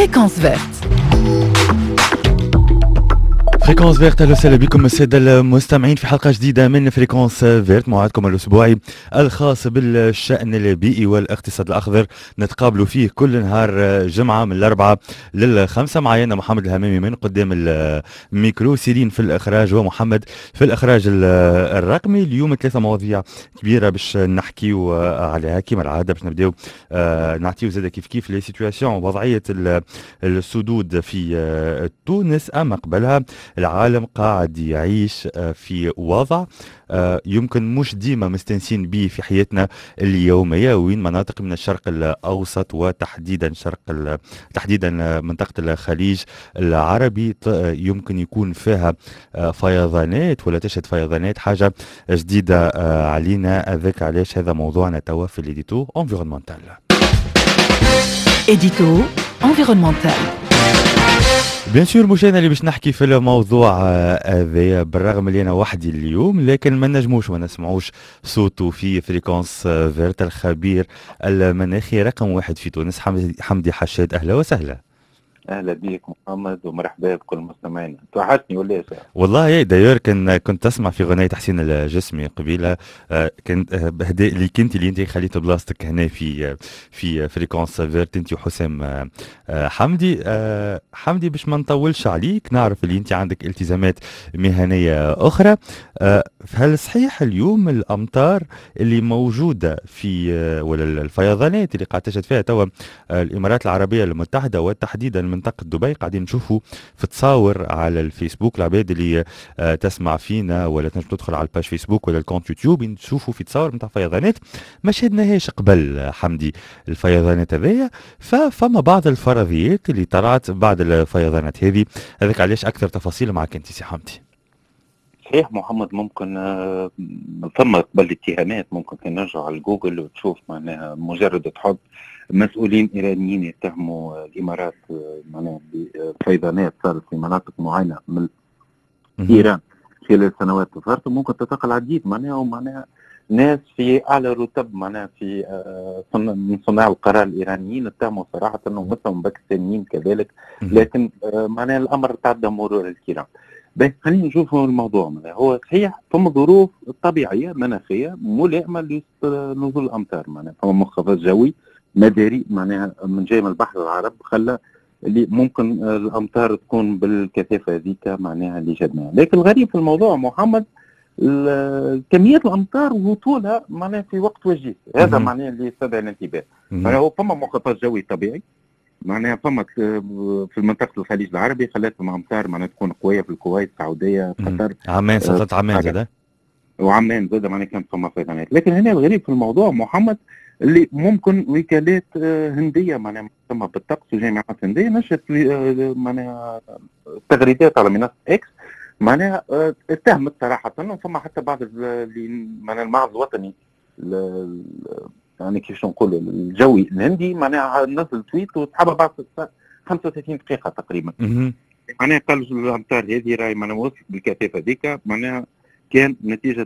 Fréquence verte. فريكونس فيرت، اهلا وسهلا بكم الساده المستمعين في حلقه جديده من فريكونس فيرت، موعدكم الاسبوعي الخاص بالشان البيئي والاقتصاد الاخضر. نتقابلوا فيه كل نهار جمعه من الاربعاء للخمسه. معي انا محمد الهمامي من قدام الميكرو، سيرين في الاخراج ومحمد في الاخراج الرقمي. اليوم ثلاثه مواضيع كبيره باش نحكيو عليها كما العاده. باش نبداو نعطيو زاده كيف لي سيتواسيون ووضعيه السدود في تونس. اما قبلها العالم قاعد يعيش في وضع يمكن مش ديما مستنسين به في حياتنا اليومية، وين مناطق من الشرق الأوسط وتحديدا تحديدا منطقة الخليج العربي يمكن يكون فيها فيضانات ولا تشهد فيضانات، حاجة جديدة علينا. ذاك علاش هذا موضوعنا توا في الإديتو انفيرونمنتال. إديتو انفيرونمنتال. بيان سور مشاهدينا اللي باش نحكي في الموضوع هذا، بالرغم اللي انا وحدي اليوم لكن ما نجموش ما نسمعوش صوته في فريكونس فيرت. الخبير المناخي رقم واحد في تونس حمدي حشاد، اهلا وسهلا. اهلا بيك محمد ومرحبا بكل مستمعينا. توحشني ولا ايه؟ والله دايور كنت تسمع في غنية حسين الجسمي قبيله، كنت بهداء اللي انت خليت بلاصتك هنا في فريكونس فيرت انت وحسام حمدي باش ما نطولش عليك. نعرف اللي انت عندك التزامات مهنيه اخرى. هل صحيح اليوم الامطار اللي موجوده في ولا الفيضانات اللي قاعد تشهد فيها توا الامارات العربيه المتحده وتحديدا منطقة دبي، قاعدين نشوفوا في تصاور على الفيسبوك، العباد اللي تسمع فينا ولا تنجم تدخل على الباج فيسبوك ولا الكونت يوتيوب نشوفوا في تصاور نتاع فيضانات ما شهدناهاش قبل حمدي. الفيضانات هذيا فما بعض الفرضيات اللي طلعت بعد الفيضانات هذه، هذاك علاش اكثر تفاصيل معك انت سي حمدي. صحيح محمد، ممكن ثم قبل اتهامات، ممكن كان نرجع على جوجل وتشوف معناها مجرد تحط مسؤولين إيرانيين يتهموا الإمارات معناها بفيضانات صارت في مناطق معينة من إيران خلال سنوات صارت، ممكن تلتقى العديد معناها ناس في أعلى رتب معناها في من صناع القرار الإيرانيين اتهموا صراحة أنهم مثلهم باكستانيين كذلك، لكن معناها الأمر تعدى مرور الكرام. بس خلينا نشوف الموضوع معناها هو صحيح ثم ظروف طبيعية مناخية ملائمة لنزول الأمطار، معناها ثم منخفض جوي مداري معناها من جاي من البحر العرب خلى اللي ممكن الامطار تكون بالكثافه هذيك معناها اللي جدناها. لكن الغريب في الموضوع محمد كميه الامطار وطولها معناها في وقت وجيز، هذا معناها اللي يستدعي الانتباه. معناها هو فما منخفض جوي طبيعي معناها فما في منطقه الخليج العربي خلاتهم امطار معناها تكون قويه في الكويت، السعوديه، قطر، عمان، سلطنه عمان زاد وعمان زاد معناها كانت فما فيضانات. لكن هنا الغريب في الموضوع محمد اللي ممكن وكالات هنديه معناها مهتمه بالطقس وجامعات هنديه نشرت معناها تغريدات على منصه اكس معناها اتهمت صراحه انه فما حتى بعض اللي معناها المعهد الوطني يعني كيفاش نقولوا الجوي الهندي معناها نزل تويت وسحبها بعد 35 دقيقه تقريبا. معناها قال الامطار هذه راهي معناها وصلت بالكثافه ذيك معناها كان نتيجه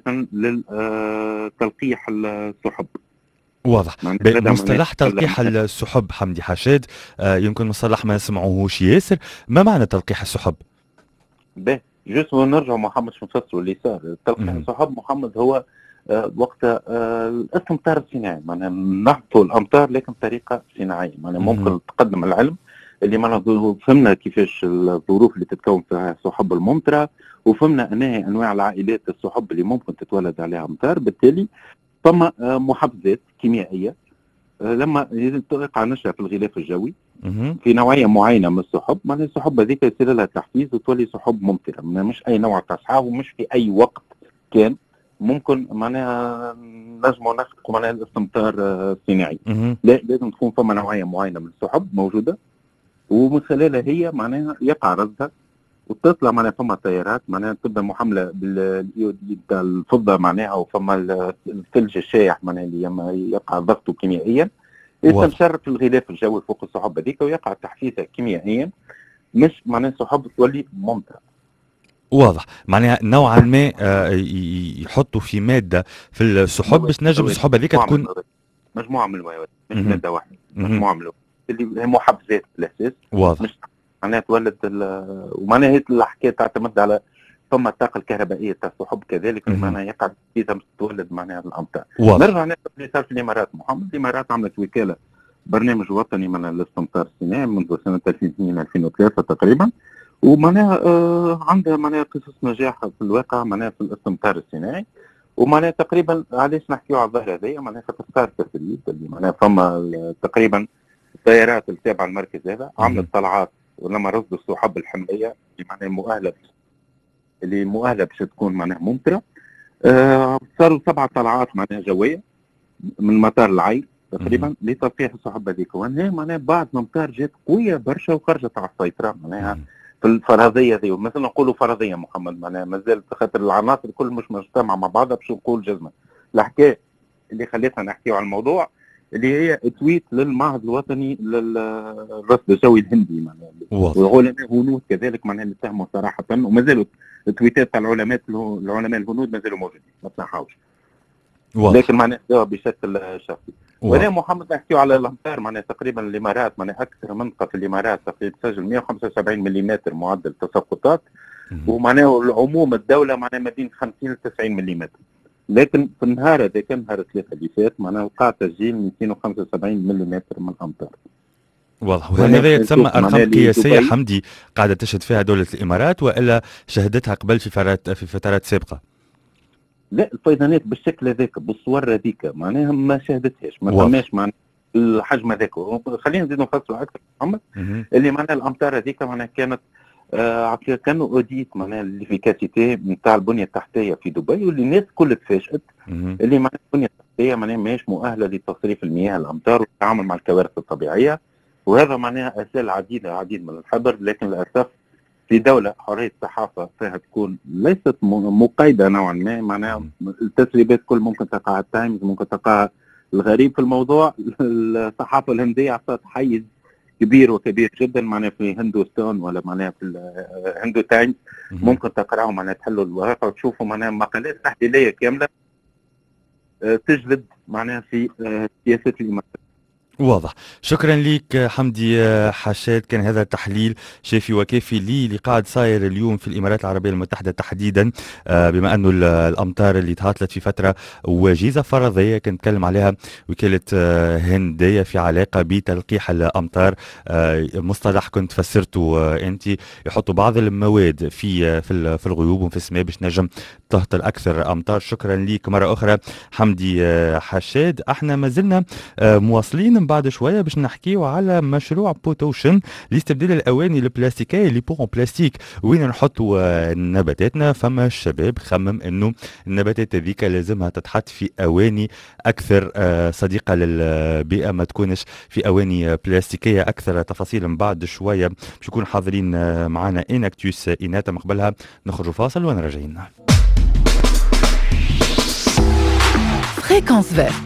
للتلقيح السحب. واضح. مصطلح تلقيح السحب حمدي حشاد يمكن مصطلح ما سمعوهوش ياسر، ما معنى تلقيح السحب؟ باهي جوست نرجع محمد شو نفسروا اللي صار. تلقيح السحب محمد هو وقت الاستمطار الصناعي، معناها نهبطوا الامطار لكن بطريقه صناعيه، معناها ممكن تقدم العلم اللي معناها فهمنا كيفاش الظروف اللي تتكون فيها السحب الممطره، وفهمنا انواع العائلات السحب اللي ممكن تتولد عليها امطار. بالتالي ثم محفزات كيميائيه لما تقع نشأة في الغلاف الجوي في نوعيه معينه من السحب، معناها السحب هذيك يصير لها تحفيز وتولي سحب ممطره، مش اي نوع تصحاب ومش في اي وقت كان ممكن معناها نجموا نخلقوا معناها الاستمطار الصناعي. لا، لازم تكون فما نوعيه معينه من السحب موجوده ومن خلالها هي معناها يقع رصدها وتطلع معناها فما تيارات معناها تبدا محمله بالايوديد الفضه معناها، وفما الثلج الشايح معناها اللي يقع ضغطه كيميائيا يتمشر في الغلاف الجوي فوق السحب هذيك ويقع تحفيزها كيميائيا، مش معناها السحب تولي ممطره. واضح. معناها نوعا ما يحطوا في ماده في السحب باش نجم السحب هذيك تكون مجموعه من المواد، مش ماده واحده، مجموعه من المواد. اللي هي محفزات بالاساس واضح. مش معناها تولد ومعناها هي الحكايه تعتمد على ثم الطاقه الكهربائيه تاع السحب كذلك معناها يقع اذا تولد معناها الامطار. نرجع ناخذ اللي صار في الامارات. محمد الامارات عملت وكاله برنامج وطني من الاستمطار الصناعي منذ سنه 2002 2003 تقريبا، ومعناها عندها معناها قصص نجاح في الواقع معناها في الاستمطار الصناعي. ومعناها تقريبا علاش نحكيو على الظاهره هذه معناها خاطر تسريب اللي معناها فما تقريبا الطائرات التابعه للمركز هذا عملت طلعات ولما رصدوا السحب الحمليه اللي مؤهله باش تكون معناها ممطره. صاروا 7 طلعات معناها جويه من مطار العين تقريبا لتلقيح السحب هذيك، وهنا معناها بعد الامطار جات قويه برشا وخرجت على السيطره معناها في الفرضيه هذه. مثلا نقولوا فرضيه محمد معناها مازال خاطر العناصر الكل مش مجتمعه مع بعضها باش نقول جزمه. الحكايه اللي خليتنا نحكيو على الموضوع اللي هي تويت للمعهد الوطني للرصد الجوي الهندي معناها، والعلماء هنود كذلك معناها اللي اتهموا صراحه، ومازالوا التويتات تاع العلماء الهنود مازالوا موجودين ما تنحاوش، لكن معناها جاوب بشكل شخصي. وانا محمد نحكيو على الامطار معناها تقريبا الامارات معناها اكثر منطقه في الامارات تقريبا تسجل 175 ملم معدل تساقطات، ومعناها العموم الدوله معناها ما بين 50 ل 90 ملم. لكن في النهار هذا كان نهار الثلاثاء اللي فات معناها وقع تسجيل 275 ملم من الامطار. واضح. وهذا يتسمى ارقام قياسيه حمدي قاعده تشهد فيها دوله الامارات والا شهدتها قبل في فترات سابقه؟ لا الفيضانات بالشكل هذاك بالصور هذيك معناها ما شهدتهاش، ما فماش معناها الحجم هذاك. خلينا نزيد نفصلوا اكثر محمد اللي معناها الامطار هذيك معناها كانت كانوا اوديت معناها ليفيكاسيتي نتاع البنيه التحتيه في دبي، واللي الناس الكل تفاجئت اللي معناها البنيه التحتيه معناها ماهيش مؤهله لتصريف المياه الامطار والتعامل مع الكوارث الطبيعيه. وهذا معناها اسال العديد من الحذر، لكن للاسف في دولة حرية الصحافة فيها تكون ليست مقيدة نوعا ما معناها التسريبات كل ممكن تقع التايمز ممكن تقع. الغريب في الموضوع الصحافة الهندية أعطت حيز كبير وكبير جدا معناها في هندوستان ولا معناها في الهندو تايمز ممكن تقرأوا معناها تحلوا الورقة وتشوفوا معناها مقالات تحليلية كاملة تجلد معناها في سياسة الإمارات. واضح. شكرا لك حمدي حشاد، كان هذا تحليل شافي وكافي اللي قاعد صاير اليوم في الامارات العربيه المتحده تحديدا، بما انه الامطار اللي تهاطلت في فتره وجيزه فرضيه كنت نتكلم عليها وكاله هنديه في علاقه بتلقيح الامطار. مصطلح كنت فسرته انت، يحطوا بعض المواد في الغيوم وفي السماء باش نجم تهطل اكثر امطار. شكرا لك مره اخرى حمدي حشاد. احنا ما زلنا مواصلين بعد شويه باش نحكيو على مشروع بوتوشن لاستبدال الاواني البلاستيكيه اللي بون بلاستيك وين نحطوا نباتاتنا. فما الشباب خمم انه النباتات هذيك لازمها تتحط في اواني اكثر صديقه للبيئه، ما تكونش في اواني بلاستيكيه. اكثر تفاصيل من بعد شويه باش يكونوا حاضرين معنا اناكتوس ايناتا. من قبلها نخرجوا فاصل ونرجعين. فريكونس فيرت.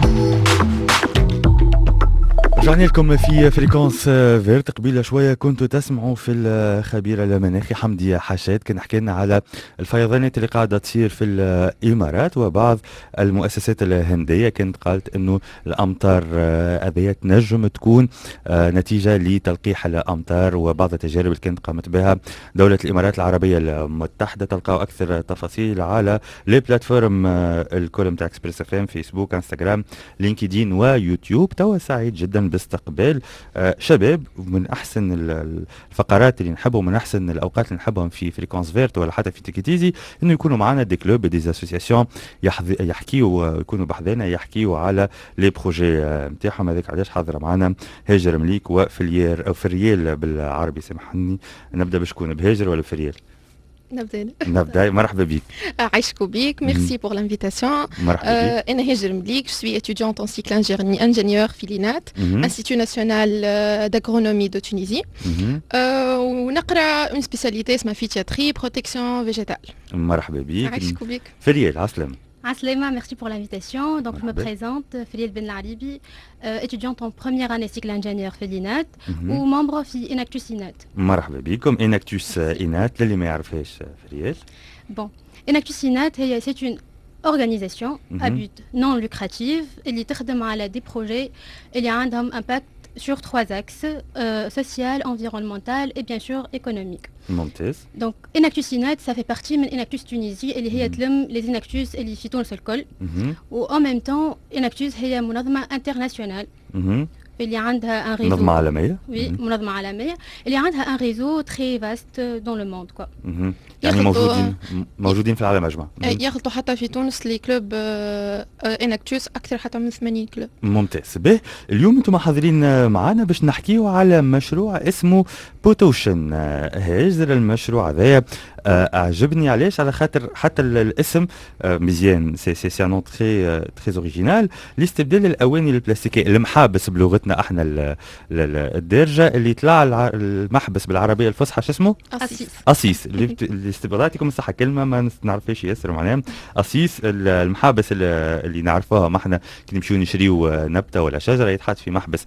رجعنا لكم في فريكونس فيرت. قبيله شويه كنتوا تسمعوا في الخبير المناخي حمدي حشاد كان حكى لنا على الفيضانات اللي قاعده تصير في الامارات، وبعض المؤسسات الهنديه كانت قالت انه الامطار هذه تنجم تكون نتيجه لتلقيح الامطار. وبعض التجارب اللي كانت قامت بها دوله الامارات العربيه المتحده. تلقاو اكثر تفاصيل على لي بلاتفورم الكل نتاع اكسبريس اف ام، فيسبوك، انستغرام، لينكدين ويوتيوب. توا سعيد جدا باستقبال شباب من احسن الفقرات اللي نحبهم ومن احسن الاوقات اللي نحبهم في فريكونس فيرت ولا حتى في تيكيتيزي، انه يكونوا معنا دي كلوب دي اسوسياسيون يحكيوا يكونوا بحذانا يحكيوا على لي بروجي نتاعهم. هذاك علاش حاضره معنا هاجر مليك وفريال او فريال بالعربي. سامحني نبدا بشكون بهاجر ولا فريال؟ نبدا. مرحبا بك. عايشكو بيك. ميرسي بور لانفيتاسيون. مرحبا بك. انا هاجر مليك، جو سوي étudiante en cycle ingénieur في لينات Institut national d'agronomie de Tunisie. ونقرا اون سبيساليتي اسمها فيتياتري بروتيكسيون فيجيتال. مرحبا بك. عايشكو بيك. فريال عسلامة. Aslema, merci pour l'invitation. Donc, je me présente, Filiel Ben Laribi, étudiante en première année cycle ingénieur Félinat ou membre de Inactus Inat. مرحبا بكم. Inactus Inat, للي ما يعرفهاش فريال. Bon, Inactus Inat, c'est une organisation à but non lucratif اللي تخدم على des projets اللي عندهم impact sur 3 axes, social, environnemental et bien sûr économique. ممتاز. Donc Enactus Inat, ça fait partie de Enactus Tunisie, اللي هي تلم les Enactus اللي في تونس الكل. و en même temps Enactus هي منظمة internationale. اللي عندها un réseau. منظمة عالمية. Oui, منظمة عالمية اللي عندها un réseau très vaste dans le monde quoi. يعني موجودين في العالم أجمع. يخلطوا حتى في تونس لي كلوب اناكتوس اكثر حتى من 80 كلوب. ممتاز. به اليوم انتم حاضرين معنا باش نحكيو على مشروع اسمه بوتوشن. هاجر المشروع هذايا اعجبني علاش؟ على خاطر حتى الاسم مزيان، سي ان تري اوريجينال، لاستبدال الاواني البلاستيكيه المحابس بلغتنا احنا الدارجه، اللي طلع المحبس بالعربيه الفصحى شو اسمه؟ قصيص. استبدالاتكم الصحة كلمة ما نعرفهاش ياسر معناها. قصيص المحابس اللي نعرفوها ما احنا كي نمشيو نشريو نبتة ولا شجرة يتحط في محبس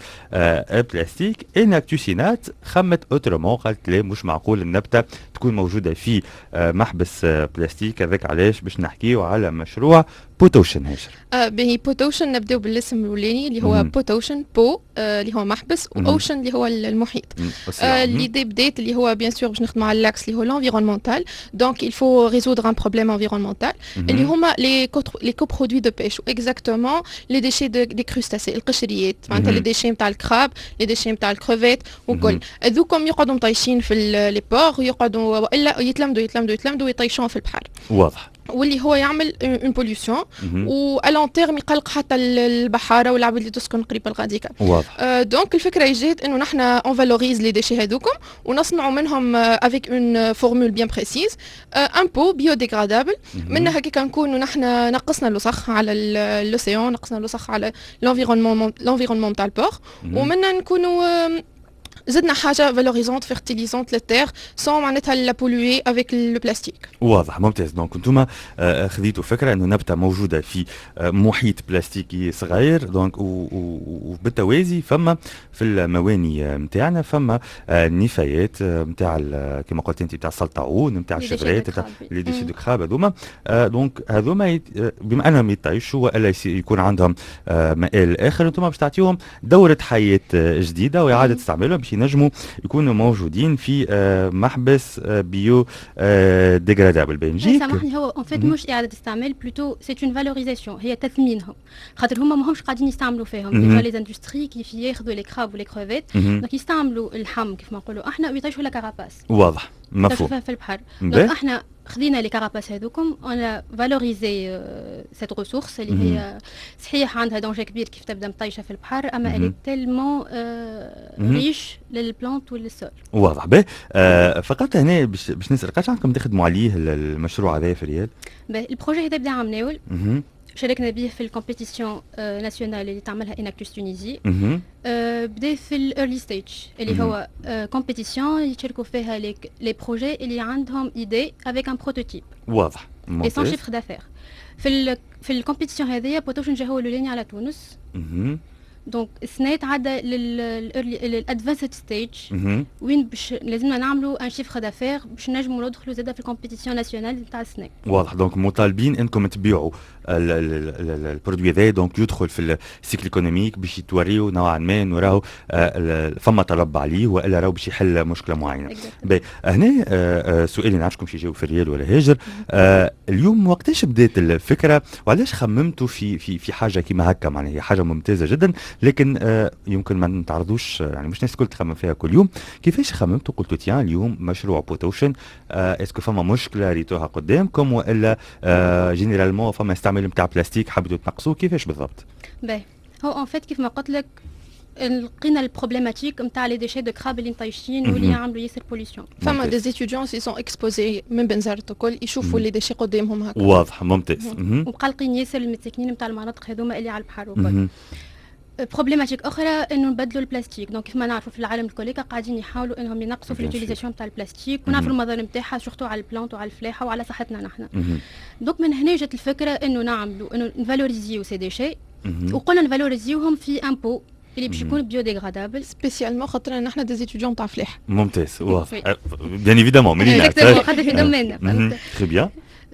بلاستيك. اناكتوسينات خمت اوترومون، قالت لا مش معقول النبتة تكون موجودة في محبس بلاستيك. هذاك علاش باش نحكيو على مشروع بوتوشن. هاجر باهي بوتوشن نبداو بالاسم الاولاني اللي هو بوتوشن، بو اللي هو محبس، واوشن اللي هو المحيط. l'idée بدات اللي هو بيان سور باش نخدموا على الاكس اللي هو l'environnemental. Donc il faut résoudre un problème environnemental اللي هما les coproduits de pêche exactement les déchets des crustacés القشريات، معناتها les déchets نتاع الكراب، les déchets نتاع الكروفيت وكل هذوكم يقعدوا مطيشين في لي بور، ويقعدوا والا يتلمدوا ويطيشون في البحر. واضح. واللي هو يعمل اون بوليوشن والون تيرم يقلق حتى البحاره والعباد اللي تسكن قريب الغاديكا. واضح. دونك الفكره جات انه نحن اون فالوريز لي ديشي هذوكم ونصنعوا منهم افيك اون فورمول بيان بريسيز ان بو بيوديغرادابل. منها هكاك نكونوا نحن نقصنا اللصخ على الاوسيان، نقصنا اللصخ على لونفيرونمون تاع البور، ومنها نكونوا زدنا حاجه فالوريزونت فيرتيليزونت للتير سون معناتها لا بولوي افيك لو بلاستيك. واضح. ممتاز. دونك انتم خذيتوا فكره انه نبته موجوده في محيط بلاستيكي صغير، دونك وبالتوازي فما في المواني نتاعنا فما نفايات نتاع كما قلت انت نتاع السلطعون، نتاع الشجرات، نتاع لي ديشي دو كراب هذوما. دونك هذوما بما انهم يطيشوا والا يكون عندهم مآل اخر، انتم باش تعطيهم دوره حياه جديده واعاده استعمالهم باش ينجموا يكونوا موجودين في محبس بيو ديغرادابل. بنجيك سامحني، هو ان فيت مش اعاده استعمال، بلوتو سي اون فالوريزاسيون، هي تثمينهم، خاطر هما ماهمش قاعدين يستعملوا فيهم. لي اندستري كيف ياخذوا لي كراب ولي كروفيت، دونك يستعملوا اللحم كيف ما نقولوا احنا ويطيشوا لا كراباس. واضح. مفهوم. في البحر. دونك احنا خذينا لي كراباس هذوكم، انا فالوريزي سيت ريسورس اللي هي صحيح عندها دونجي كبير كيف تبدا مطيشه في البحر، اما الي تيلمون ريش للبلانت وللسول. واضح. به فقط هنا باش نسال قاش عندكم تخدموا عليه المشروع هذا في الرياض؟ البروجي هذا بدا عام ناول، شاركنا به في الكومبيتيسيون ناسيونال اللي تعملها اناكتوس تونيزي. بدا في الايرلي ستيج اللي هو كومبيتيسيون يشاركوا فيها لي بروجي اللي عندهم ايدي افيك ان بروتوتيب. واضح. اي سون شيفر دافير. في الكومبيتيسيون هذيا بوتوشن جا هو الاولاني على تونس. دونك السنه تعدى للادفانسد ستيج وين باش لازمنا نعملوا ان شيفر دافير باش نجموا ندخلوا زاده في الكومبيتيسيون ناسيونال نتاع السنه. واضح. دونك مطالبين انكم تبيعوا البرودوي هذا، دونك يدخل في السيكل ايكونوميك باش يتوريوا نوعا ما انه راهو فما طلب عليه والا راهو باش يحل مشكله معينه. هنا سؤالي نعرفكم شي يجاوب في الريال ولا هاجر. اليوم وقتاش بدات الفكره وعلاش خممتوا في حاجه كيما هكا؟ معناها هي حاجه ممتازه جدا لكن يمكن ما نتعرضوش، يعني مش ناس الكل تخمم فيها كل يوم. كيفاش خممتوا قلتوا تيان اليوم مشروع بوتوشن؟ اسكو فما مشكله ريتوها قدامكم والا جينيرالمون فما استعمال نتاع بلاستيك حبيتوا تنقصوه؟ كيفاش بالضبط؟ باهي هو ان فيت كيف ما قلت لك لقينا البروبليماتيك نتاع لي ديشي دو كراب اللي مطيشين واللي يعملوا ياسر بوليسيون. فما دي ستوديون سي سون اكسبوزي من بنزرت الكل يشوفوا لي ديشي قدامهم هكا. واضح. ممتاز. ومقلقين ياسر المساكنين نتاع المناطق هذوما اللي على البحر وكل. بروبليماتيك اخرى انه نبدلوا البلاستيك. دونك كيف ما نعرفوا في العالم الكل قاعدين يحاولوا انهم ينقصوا في اليوتيليزاسيون نتاع البلاستيك، ونعرفوا المضار نتاعها سورتو على البلانت وعلى الفلاحه وعلى صحتنا نحن. دونك من هنا جات الفكره انه نعملوا انه نفالوريزيو سي ديشي، وقلنا نفالوريزيوهم في ان بو اللي باش يكون بيوديغرادابل سبيسيالمون خاطر نحن دي ستوديون تاع فلاح. ممتاز. واضح. بيان ايفيدامون ملي خاطر في دوميننا. تري بيان.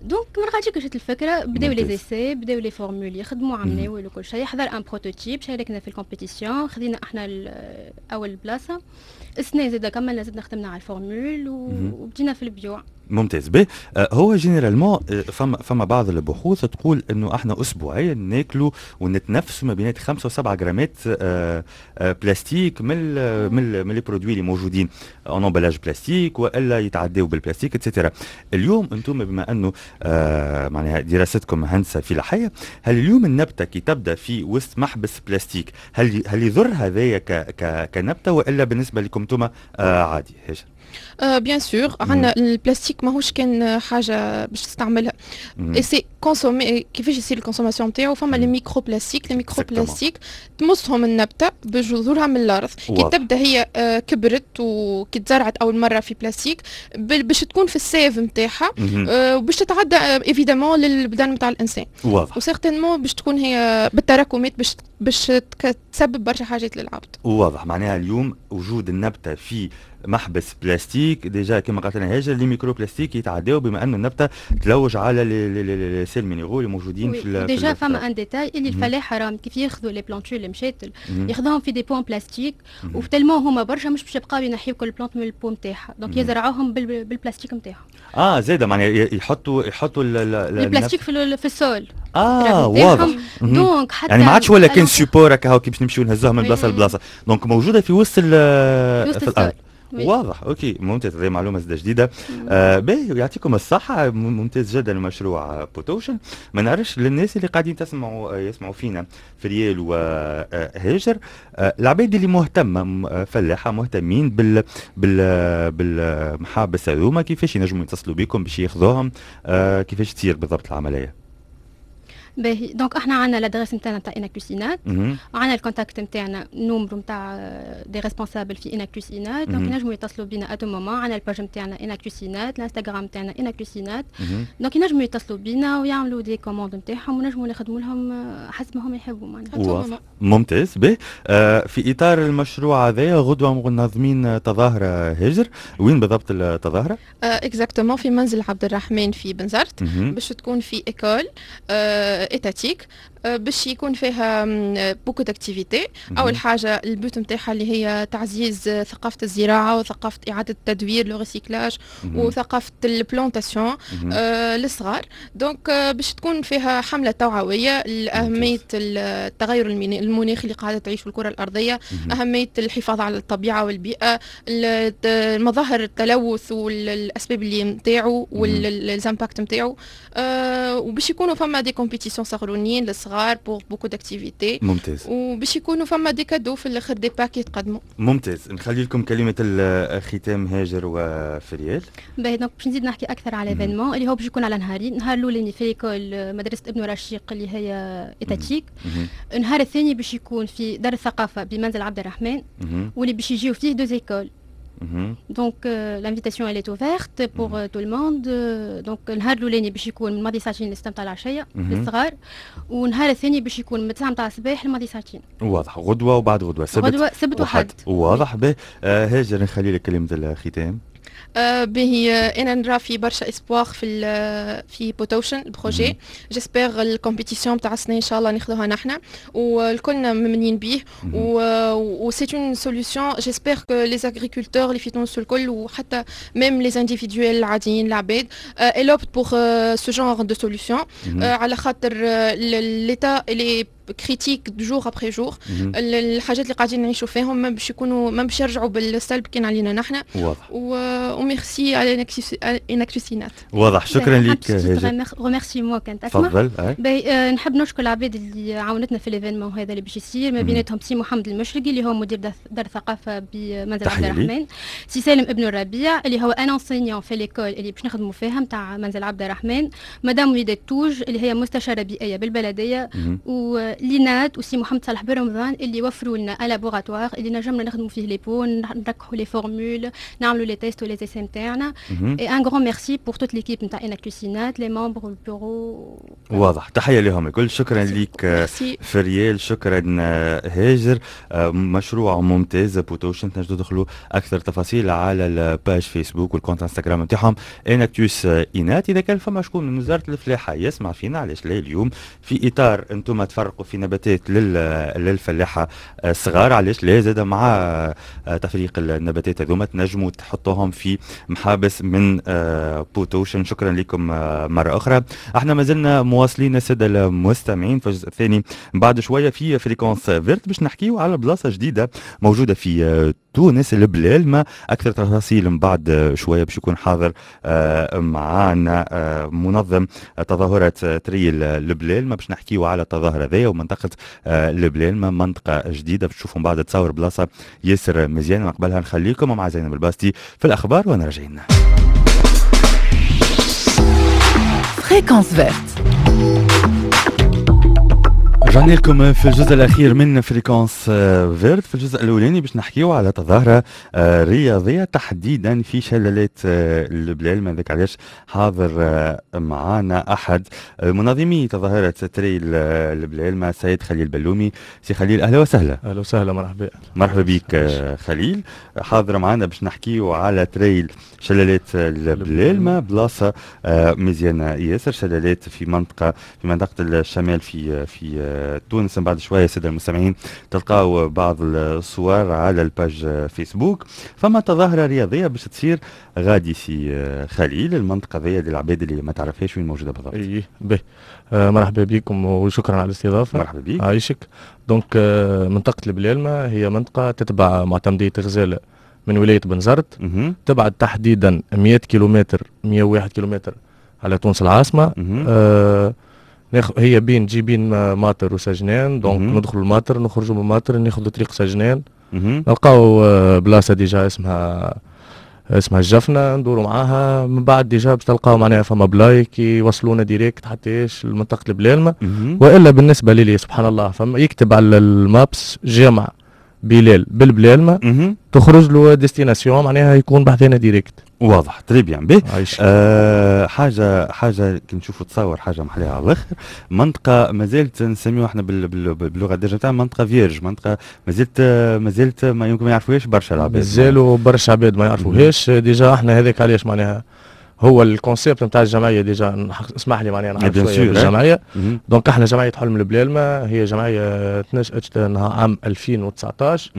دونك من غاديك جات الفكره بداو لي زيسي بداو لي فورمول يخدموا عملناو وكل شيء حضر ان بروتوتيب شاركنا في الكومبيتيسيون خدينا احنا اول بلاصه السنه زاد كملنا زدنا خدمنا على الفورمول وبدينا في البيوع. ممتاز به. هو جينيرالمون فما بعض البحوث تقول انه احنا اسبوعيا ناكلوا ونتنفسوا ما بين 5 و7 جرامات بلاستيك من لي برودوي اللي موجودين اون امبلاج بلاستيك والا يتعداوا بالبلاستيك اتسيتيرا. اليوم انتم بما انه معناها دراستكم هندسه فلاحيه، هل اليوم النبته كي تبدا في وسط محبس بلاستيك هل يضر هذايا كنبته والا بالنسبه لكم انتم عادي؟ هاجر بيان سور عندنا البلاستيك ماهوش كان حاجه باش تستعملها اي سي كونسومي. كيفاش يصير الكونسوماسيون نتاعو؟ فما لي ميكرو بلاستيك تمصهم النبته بجذورها من الارض. كي تبدا هي كبرت وكي تزرعت اول مره في بلاستيك باش تكون في السيف نتاعها وباش تتعدى ايفيدامون للبدن نتاع الانسان. وسيغتينمون باش تكون هي بالتراكمات باش تسبب برشا حاجات للعبد. واضح. معناها اليوم وجود النبته في محبس بلاستيك ديجا كما قالت لنا هاجر لي ميكرو بلاستيك يتعداو بما انه النبته تلوج على لي سيل مينيرو اللي موجودين في ديجا فما ان ديتاي اللي الفلاحه راهم كيف ياخذوا لي بلانتول المشاتل ياخذوهم في دي بوم بلاستيك وتلمو هما برشا مش باش يبقاو ينحيو كل بلانت من البوم نتاعها دونك يزرعوهم بالبلاستيك نتاعهم. زاده معناها يحطوا البلاستيك في السول. واضح. دونك حتى يعني ما عادش ولا كان سيبور هكا كي باش نمشيو نهزوها من بلاصه لبلاصه دونك موجوده في وسط الارض. واضح. اوكي ممتاز. هذه معلومه جديده. باهي يعطيكم الصحه. ممتاز جدا المشروع بوتوشن. ما نعرفش للناس اللي قاعدين يسمعوا فينا فريال وهاجر العباد اللي مهتمه فلاحه مهتمين بالمحابس هذوما كيفاش ينجموا يتصلوا بكم باش ياخذوهم؟ كيفاش تصير بالضبط العمليه؟ باهي دونك احنا عندنا لادريس نتاعنا تاع اناكلوسينات وعندنا الكونتاكت نتاعنا النومبر نتاع دي ريسبونسابل في اناكلوسينات دونك ينجموا يتصلوا بينا اتو مومون. عندنا الباج نتاعنا اناكلوسينات الانستغرام نتاعنا اناكلوسينات دونك ينجموا يتصلوا بينا ويعملوا دي كوموند نتاعهم ونجموا نخدموا لهم حسب ما هم يحبوا معناها. ممتاز. به في اطار المشروع هذا غدوه منظمين تظاهره هاجر. وين بالضبط التظاهره؟ اكزاكتومون في منزل عبد الرحمن في بنزرت باش تكون في ايكول ايتاتيك باش يكون فيها بوكو داكتيفيتي. اول حاجه البوت نتاعها اللي هي تعزيز ثقافه الزراعه وثقافه اعاده التدوير لو ريسيكلاج وثقافه البلانتاسيون للصغار. دونك باش تكون فيها حمله توعويه لاهميه التغير المناخي اللي قاعده تعيش في الكره الارضيه، اهميه الحفاظ على الطبيعه والبيئه، مظاهر التلوث والاسباب اللي نتاعو والامباكت نتاعو، وباش يكونوا فما دي كومبيتيسيون صغرونيين للصغار بور بوكو داكتيفيتي. ممتاز. وباش يكونوا فما دي كادو في الاخر دي باك يتقدموا. ممتاز. نخلي لكم كلمه الختام هاجر وفريال. باهي دونك باش نزيد نحكي اكثر على ايفينمون اللي هو باش يكون على نهارين. النهار الاولاني في ليكول مدرسه ابن رشيق اللي هي ايتاتيك. النهار الثاني باش يكون في دار الثقافه بمنزل عبد الرحمن واللي باش يجيو فيه دو زيكول. Donc l'invitation elle est ouverte pour tout le monde. Donc النهار الاولاني باش يكون من ماضي ساعتين للسته تاع العشيه للصغار والنهار الثاني باش يكون من 9 تاع الصباح لماضي ساعتين. واضح. غدوه وبعد غدوه سبت وحد. واضح. به هاجر نخلي لك كلمه الختام. باهي انا نرى في برشا اسبوار في بوتوشن البروجي. جيسبر الكومبيتيسيون تاع السنه ان شاء الله ناخذوها نحنا والكلنا ممنين به و سي اون سوليوشن. جيسبر كو لي اغريكولتور اللي في تونس الكل وحتى ميم لي انديفيدويل العاديين العباد الوبت بور سو جونغ دو سوليوشن على خاطر ليتا اللي كريتيك جور ابري جور. الحاجات اللي قاعدين نعيشوا فيهم ما باش يكونوا ما باش يرجعوا بالسلب كان علينا نحن. واضح. وميرسي على اناكلوسينات. واضح. شكرا لك هاجر. ريميرسيمون كانت اسمع. تفضل. نحب نشكر العباد اللي عاونتنا في الايفينمون هذا اللي باش يصير ما بيناتهم سي محمد المشرقي اللي هو مدير دار الثقافه بمنزل عبد الرحمن، سي سالم ابن الربيع اللي هو ان انسينيون في ليكول اللي باش نخدموا فيها نتاع منزل عبد الرحمن، مدام وليدة توج اللي هي مستشاره بيئيه بالبلديه، و لينات وسي محمد صالح بن رمضان اللي وفروا لنا ان لابوغاتوار اللي نجمنا نخدموا فيه لي بو نركحوا لي فورمول نعملوا لي تيست ولي اسي نتاعنا. اي ان غران ميرسي بور توت ليكيب نتاع اناكتوسينات لي ممبر والبيرو. واضح، تحيه لهم الكل. شكرا ليك فريال، شكرا هاجر. مشروع ممتاز بوتوشن. تنجدوا تدخلوا اكثر تفاصيل على الباج فيسبوك والكونت انستغرام نتاعهم اناكتوس اينات. اذا كان فما شكون من وزاره الفلاحه يسمع فينا، علاش لا اليوم في اطار انتم تفرقوا في نباتات للفلاحه الصغار، علاش لا زاد مع تفريق النباتات هذوما تنجموا تحطوهم في محابس من بوتوشن. شكرا لكم مره اخرى. احنا ما زلنا مواصلين الساده المستمعين في الجزء الثاني بعد شويه في فريكونس فيرت باش نحكيو على بلاصه جديده موجوده في تونس، البلال. ما اكثر تفاصيل من بعد شويه باش يكون حاضر معانا منظم تظاهرات تريل البلال. ما باش نحكيو على التظاهره هذيا ومنطقه البلال، ما منطقه جديده باش تشوفوا من بعد تصور بلاصه ياسر مزيان. من قبلها نخليكم مع زينب الباستي في الاخبار وانا راجعين. فريكونس فيرت. رجعنا لكم في الجزء الأخير من فريكونس فيرت. في الجزء الأولاني باش نحكيو على تظاهرة رياضية تحديدا في شلالات البلال. ما ذاك علاش حاضر معانا أحد منظمي تظاهرة تريل البلال مع السيد خليل بلومي. سي خليل أهلا وسهلا. أهلا وسهلا، مرحبا. مرحبا بك خليل. حاضر معانا باش نحكيو على تريل شلالات البلال، ما بلاصة مزيانة ياسر. شلالات في منطقة الشمال في تونس. بعد شويه الساده المستمعين تلقاو بعض الصور على الباج فيسبوك. فما تظاهره رياضيه باش تصير غادي في خليل المنطقه ذي للعباد اللي ما تعرفهاش وين موجوده بالضبط. اي به مرحبا بكم وشكرا على الاستضافه. مرحبا بك. عايشك. دونك منطقه البلالمه هي منطقه تتبع معتمديه غزاله من ولايه بنزرت. تبعد تحديدا 100 كيلومتر 101 كيلومتر على تونس العاصمه. هي بين جيبين ماطر وسجنان. دونك ندخلوا الماطر نخرجوا من الماطر ناخذوا طريق سجنان. نلقاو بلاصه ديجا اسمها الجفنه ندوروا معاها. من بعد ديجا باش تلقاو معناها فما بلاي كي يوصلونا ديريكت حتى لمنطقه البلالمه. والا بالنسبه لي سبحان الله فما يكتب على المابس جامع بلال بالبلالمه تخرج له ديستيناسيون معناها يكون بحثنا ديريكت. واضح تري بيان بي. حاجه كي نشوفوا تصور حاجه محليها على الاخر. منطقه مازالت نسميوها احنا باللغه الدارجه تاعنا منطقه فيرج. منطقه مازالت ما يمكن ما يعرفوهاش برشا العباد. مازالوا برشا عباد ما يعرفوهاش. ديجا احنا هذاك علاش معناها هو الكونسيبت نتاع الجمعيه ديجا اسمح لي معناها نعرف شويه بالجمعيه. دونك احنا جمعيه حلم البلالمه هي جمعيه تنشأت عام 2019.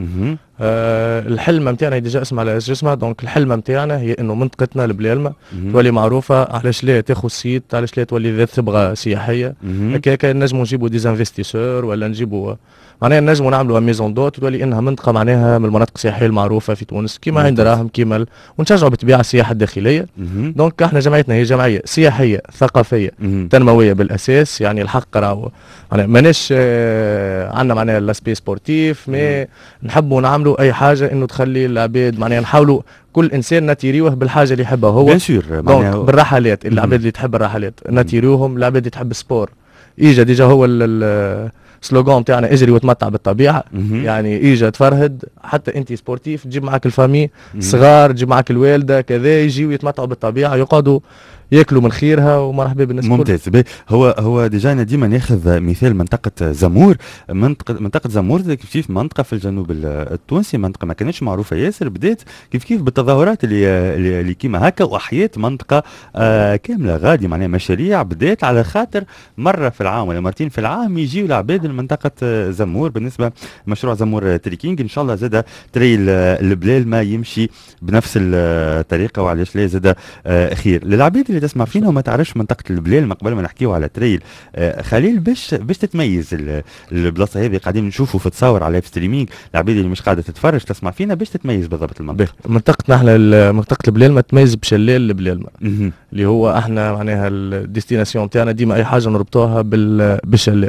الحلمه نتاعنا ديجا اسمها على اسمها. دونك الحلمه نتاعنا هي انه منطقتنا البلالمه تولي معروفه. علاش لا تاخذ سيت، علاش لا تولي ذات ثبغه سياحيه. هكاك نجموا نجيبوا ديزانفستيسور ولا نجيبوا معناها نجموا نعملوا ميزون دوت تولي انها منطقه معناها من المناطق السياحيه المعروفه في تونس كيما عين دراهم كيما ونشجعوا بالطبيعه السياحه الداخليه. دونك احنا جمعيتنا هي جمعيه سياحيه ثقافيه تنمويه بالاساس. يعني الحق راهو ماناش عندنا معناها لاسبي سبورتيف مي نحبوا نعملوا اي حاجه انه تخلي العباد معناها نحاولوا كل انسان نتيريوه بالحاجه اللي يحبها هو. بيان سور دونك بالرحلات العباد اللي تحب الرحلات نتيروهم. العباد اللي تحب السبور اجا ديجا هو السلوغان تاعنا اجري وتمتع بالطبيعه. يعني اجا تفرهد حتى انت سبورتيف تجيب معك الفامي صغار تجيب معك الوالده كذا يجيو يتمتعوا بالطبيعه يقعدوا ياكلوا من خيرها ومرحبا بالناس. ممتاز. هو ديجا انا ديما ناخذ مثال منطقه زمور. منطقه زمور كيف منطقه في الجنوب التونسي. منطقه ما كانتش معروفه ياسر. بدات كيف بالتظاهرات اللي كيما هكا واحيات منطقه كامله غادي معناها مشاريع بدات على خاطر مره في العام ولا مرتين في العام يجيوا العباد لمنطقه زمور. بالنسبه لمشروع زمور تريكينج ان شاء الله زاد تريل البلال ما يمشي بنفس الطريقه وعلاش لا زاد خير للعباد اللي تسمع فينا وما تعرفش منطقه البلال. ما قبل ما نحكيو على تريل خليل باش تتميز البلاصه هذه قاعدين نشوفوا في تصاور على لايف ستريمينج العباد اللي مش قاعده تتفرج تسمع فينا باش تتميز بالضبط المنطقه. منطقتنا احنا منطقه البلال ما تميز بشلال البلال اللي هو احنا معناها الديستيناسيون تاعنا ديما اي حاجه نربطوها بالشلال.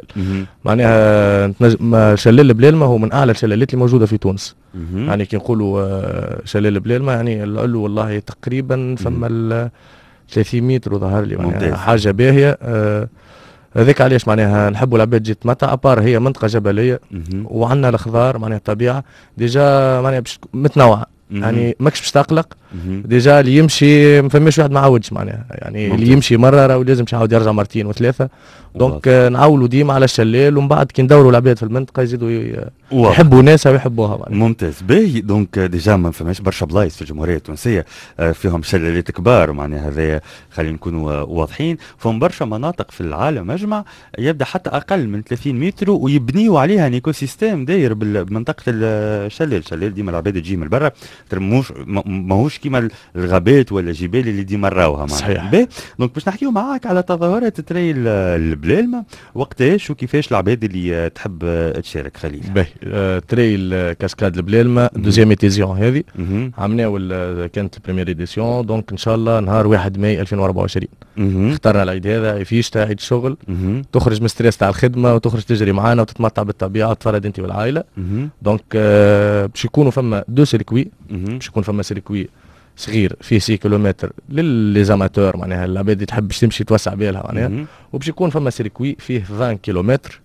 معناها شلال البلال هو من اعلى الشلالات اللي موجوده في تونس. يعني كي نقولوا شلال البلال يعني نقولوا والله تقريبا فما 300 متر ظهر لي حاجه باهيه. هذاك علاش معناها نحبوا العباد تجي تمتع، ابار هي منطقه جبليه وعندنا الخضار معناها الطبيعه ديجا معناها متنوعه، يعني ماكش باش تقلق. ديجا اللي يمشي ما فماش واحد ما عاودش معناها، يعني اللي يمشي مره راهو لازم يعاود يرجع مرتين وثلاثه. دونك نعاولوا ديما على الشلال، ومن بعد كي ندوروا العباد في المنطقه يزيدوا يحبوا ناسها ويحبوها معناها. ممتاز. باهي دونك ديجا ما فماش برشا بلايص في الجمهوريه التونسيه فيهم شلالات كبار معناها، هذايا خلينا نكونوا واضحين. فهم برشا مناطق في العالم اجمع يبدا حتى اقل من 30 متر ويبنيوا عليها ايكو سيستيم داير بمنطقه الشلال ديما العباد تجي من برا، ماهوش كيما الغابات ولا الجبال اللي ديما نراوها صحيح. دونك باش نحكيو معاك على تظاهرات تري البلالمه وقتاش وكيفاش العباد اللي تحب تشارك. خليل باهي تري كاسكاد البلالمه دوزيام ايديسيون هذه عملناو كانت البريمير ايديسيون، دونك ان شاء الله نهار 1 ماي 2024 اخترنا العيد هذا فيشتا عيد شغل، تخرج من ستريس تاع الخدمه وتخرج تجري معانا وتتمتع بالطبيعه وتفرد انت والعائله. دونك باش يكونوا فما دو سيركوي، باش يكون فما سيركوي صغير فيه 6 كيلومتر للزاماتور معناها العباد اللي تحب تمشي توسع بالها معناها، وباش يكون فما سيركوي فيه 20 كيلومتر.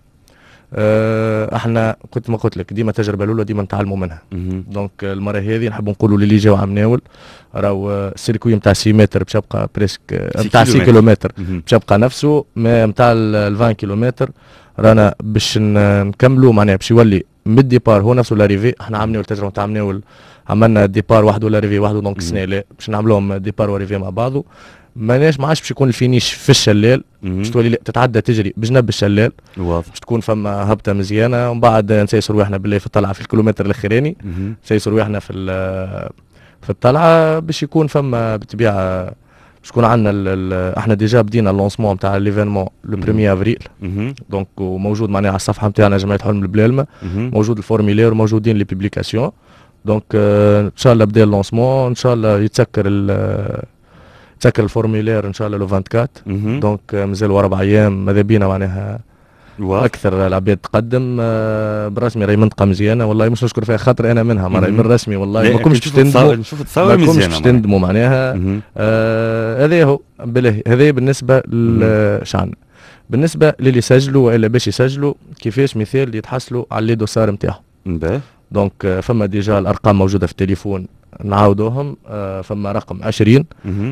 احنا كنت ما قلت لك ديما تجربه الاولى ديما نتعلموا منها. دونك المره هذه نحب نقولوا للي جاوا عم ناول راهو السيركوي نتاع 6 متر باش يبقى بريسك نتاع 6 كيلومتر باش يبقى نفسه، ما نتاع 20 كيلومتر رانا باش نكملوا معناها باش يولي من الديبار هو نفسه لاريفي. احنا عملنا التجربه نتاع ناول عملنا ديبار واحد ولا ريفي واحد، دونك السنه لا باش نعملوهم ديبار وريفي مع بعضه. ما عادش باش يكون الفينيش في الشلال، باش تولي تتعدى تجري بجنب الشلال، باش تكون فما هبطه مزيانه، ومن بعد نسيسوا رواحنا بالله في الطلعه في الكيلومتر الاخراني، نسيسوا رواحنا في الطلعه باش يكون فما بالطبيعه باش يكون عندنا احنا ديجا بدينا اللونسمون نتاع ليفينمون لو 1 افريل. دونك وموجود معناها على الصفحه نتاعنا جمعيه حلم البلالمه، موجود الفورميلير وموجودين لي بوبليكاسيون. دونك ان شاء الله بدا اللونسمون، ان شاء الله يتسكر الفورميلير ان شاء الله لو 24. دونك مازالوا 4 ايام ماذا بينا معناها اكثر العباد تقدم. بالرسمي راهي منطقه مزيانه والله، مش نشكر فيها خاطر انا منها راهي من الرسمي والله ما كنتش باش تندموا، نشوف تصاور مزيانه ما كنتش باش تندموا معناها. هذا هو بالله. هذا بالنسبه لشعنا. بالنسبه للي سجلوا والا باش يسجلوا كيفاش مثال يتحصلوا على لي دوسار نتاعهم. دونك فما ديجا الارقام موجوده في التليفون نعاودوهم. فما رقم 20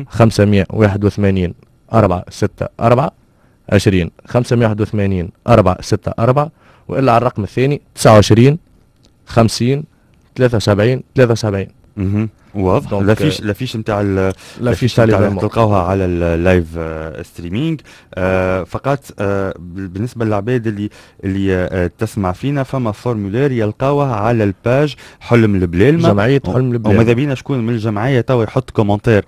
581 464 20 581 464، والا على الرقم الثاني 29 50 73 73. واضح. لافيش نتاع تلقاوها على اللايف ستريمينج فقط. بالنسبه للعباد اللي تسمع فينا فما فورمولير يلقاوها على الباج حلم البلالمه، جمعيه حلم البلالمه. وماذا بينا شكون من الجمعيه توا يحط كومنتير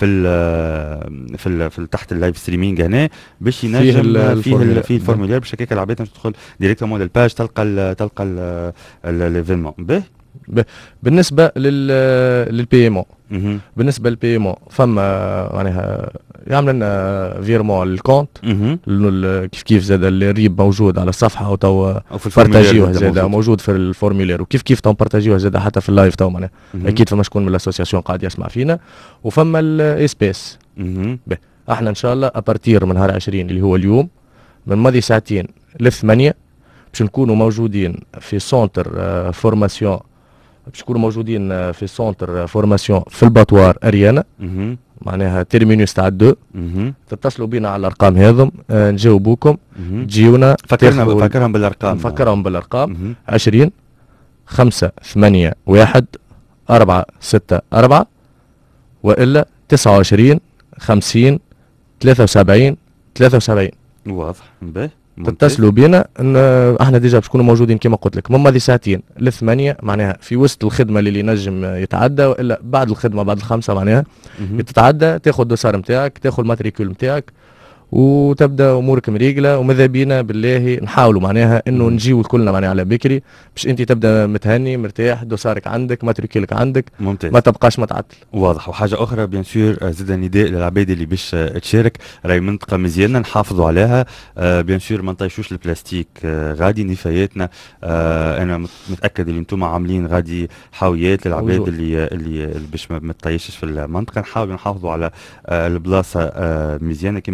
في تحت اللايف ستريمينج هنا باش ينجم فيه الفورمولير باش هكاك العباد تدخل ديريكتومون للباج تلقى ليفينمون. بالنسبه للبي ام او، بالنسبه للبي ام او فما معناها يعمل لنا فيرمون للكونت كيف زاد الريب موجود على الصفحه او تو بارتاجيوه زاد موجود في الفورمولير، وكيف تو بارتاجيوه زاد حتى في اللايف تو معناها اكيد فما شكون من الاسوسياسيون قاعد يسمع فينا. وفما الاسبيس. احنا ان شاء الله ابارتير من نهار 20 اللي هو اليوم من ماضي ساعتين ل8 باش نكونوا موجودين في سونتر فورماسيون، باش نكونوا موجودين في سونتر فورماسيون في الباطوار اريانا معناها تيرمينوس تاع 2. تتصلوا بينا على الارقام هذم نجاوبوكم تجيونا. فكرهم بالارقام. نفكرهم بالارقام 20 5 8 1 4 6 4 والا 29 50 73 73. واضح. باهي تتصلوا بينا. احنا ديجا باش نكونوا موجودين كما قلت لك من هذه ساعتين ل8 معناها في وسط الخدمه اللي ينجم يتعدى، والا بعد الخدمه بعد 5 معناها تتعدى تاخذ الدوسار نتاعك تاخذ الماتريكول نتاعك وتبدا امورك مريقله. وماذا بينا بالله نحاولوا معناها انه نجيو كلنا معناها على بكري باش انت تبدا متهني مرتاح دوسارك عندك ماتريكولك عندك ممتاز. ما تبقاش متعطل. واضح. وحاجه اخرى بيان سور زاد نداء للعباد اللي باش تشارك، راهي منطقه مزيانه نحافظوا عليها بيان سور ما نطيشوش البلاستيك غادي نفاياتنا. انا متاكد اللي انتم عاملين غادي حاويات للعباد اللي باش ما تطيشش في المنطقه. نحاولوا نحافظوا على البلاصه مزيانه كما كنتوا تشوفوا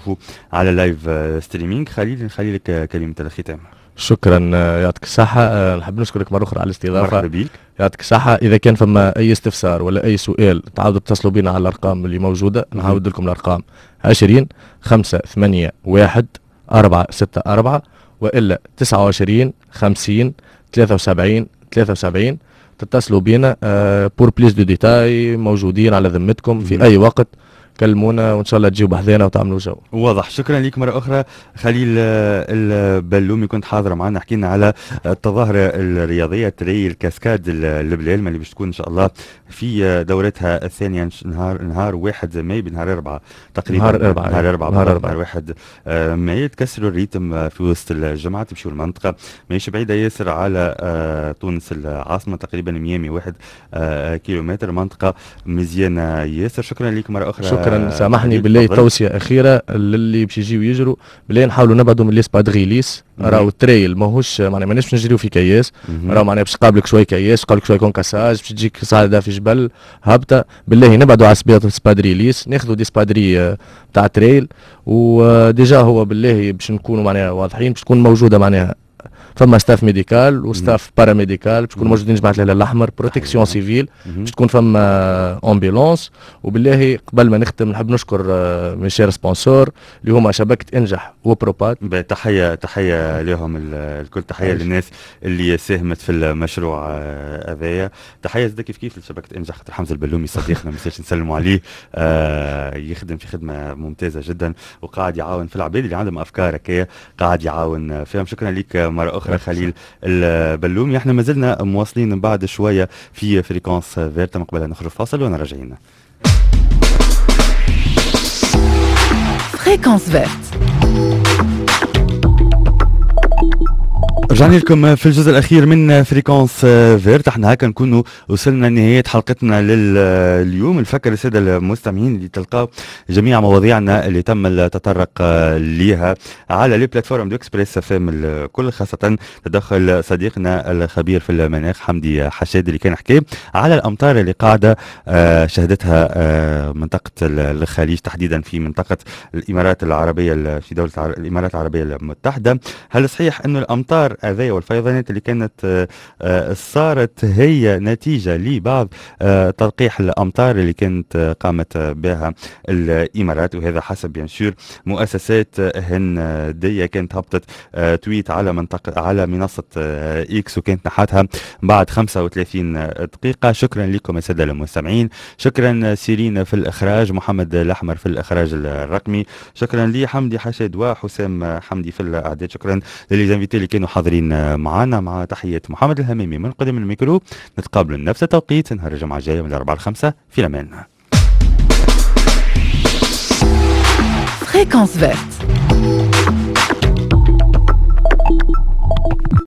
نشوفوا على لايف ستريمينج. خليل نخلي لك كلمة الختام. شكرا يعطيك الصحة. نحب نشكرك مرة أخرى على الاستضافة. مرحبا بك. يعطيك الصحة. إذا كان فما أي استفسار ولا أي سؤال تعاودوا تتصلوا بنا على الأرقام اللي موجودة. نعاود لكم الأرقام 20 5 8 1 4 6 4 وإلا 29 50 73 73. تتصلوا بنا بور بليس دو ديتاي، موجودين على ذمتكم في أي وقت. كلمونا وان شاء الله تجيو بحذانا وتعملوا جو. واضح. شكرا لك مره اخرى خليل البلومي، كنت حاضره معنا، حكينا على التظاهره الرياضيه تري الكاسكاد البلالمه اللي باش تكون ان شاء الله في دورتها الثانيه نهار 1 ماي بنهار 4 تقريبا. نهار 4 1 ماي. تكسروا الريتم في وسط الجمعه، تمشيوا المنطقه ماهيش بعيده ياسر على تونس العاصمه، تقريبا 101 كيلومتر، منطقه مزيانه ياسر. شكرا لك مره اخرى. شكرا. سامحني بالله توصيه اخيره للي باش يجيو يجروا، بالله نحاولوا نبعدوا من ليسبادغيليس. راهو التريل ماهوش معناها ماناش نجريو في كياس، راهو معناها باش تقابلك شويه كياس، تقابلك شويه كونكاساج، باش تجيك صعده في جبل هابطه. بالله نبعدوا على سبادريليس، ناخذوا دي سبادري تاع تريل. وديجا هو بالله باش نكونوا معناها واضحين، باش تكون موجوده معناها فما ستاف ميديكال وستاف باراميديكال، باش تكونوا موجودين جماعه الهلال الاحمر، بروتيكسيون سيفيل، باش تكون فما امبيلونس. وبالله قبل ما نختم نحب نشكر من شير سبونسور اللي هما شبكه انجح وبروبات. تحيه لهم الكل، تحيه للناس اللي ساهمت في المشروع هذايا. تحيه زاد كيف لشبكه انجح، خاطر حمزه البلومي صديقنا ما نسلموا عليه، يخدم في خدمه ممتازه جدا وقاعد يعاون في العباد اللي عندهم افكار هكايا، قاعد يعاون فيهم. شكرا لك مره اخرى خليل البلومي. احنا ما زلنا مواصلين من بعد شويه في فريكونس فيرت، من قبل نخرج فاصل وانا راجعين. فريكونس فيرت. رجعنا لكم في الجزء الأخير من فريكونس فيرت. احنا هكا نكونوا وصلنا لنهاية حلقتنا لليوم. نفكر السادة المستمعين اللي تلقاو جميع مواضيعنا اللي تم التطرق ليها على لي بلاتفورم دو اكسبريس فام الكل، خاصة تدخل صديقنا الخبير في المناخ حمدي حشاد اللي كان حكي على الأمطار اللي قاعدة شهدتها منطقة الخليج، تحديدا في منطقة الإمارات العربية، في دولة الإمارات العربية المتحدة. هل صحيح أنه الأمطار هذه والفيضانات اللي كانت صارت هي نتيجة لبعض تلقيح الأمطار اللي كانت قامت بها الإمارات؟ وهذا حسب بيان سور مؤسسات هندية كانت هبطت تويت على منصة إكس وكانت نحاتها بعد 35 دقيقة. شكرا لكم السادة المستمعين، شكرا سيرين في الإخراج، محمد الأحمر في الإخراج الرقمي، شكرا لي حمدي حشاد وحسام حمدي في الإعداد، شكرا للزميلتين اللي كانوا حاضرين معنا، مع تحية محمد الهميمي من قدم الميكرو. نتقابل نفس التوقيت نهار الجمعة الجاية من 4 ل 5 في الأمان. فريكونس فيرت.